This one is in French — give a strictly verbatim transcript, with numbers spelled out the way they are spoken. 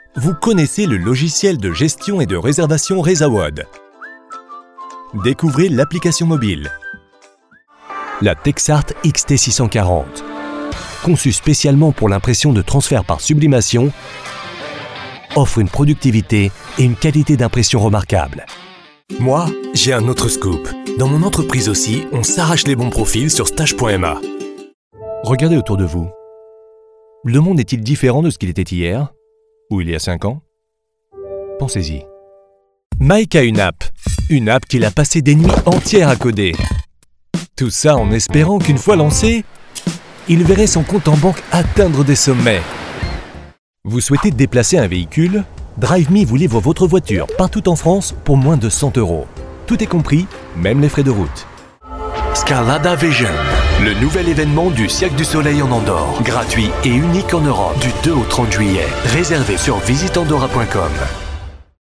vous connaissez le logiciel de gestion et de réservation Rezawod. Découvrez l'application mobile. La Texart X T six cent quarante. Conçue spécialement pour l'impression de transfert par sublimation, offre une productivité et une qualité d'impression remarquables. Moi, j'ai un autre scoop. Dans mon entreprise aussi, on s'arrache les bons profils sur stage point m a. Regardez autour de vous. Le monde est-il différent de ce qu'il était hier? Ou il y a cinq ans? Pensez-y. Mike a une app. Une app qu'il a passé des nuits entières à coder. Tout ça en espérant qu'une fois lancé, il verrait son compte en banque atteindre des sommets. Vous souhaitez déplacer un véhicule? DriveMe vous livre votre voiture partout en France pour moins de cent euros. Tout est compris, même les frais de route. Scarlada Vision, le nouvel événement du Cirque du Soleil en Andorre. Gratuit et unique en Europe du deux au trente juillet. Réservé sur visite andorra point com.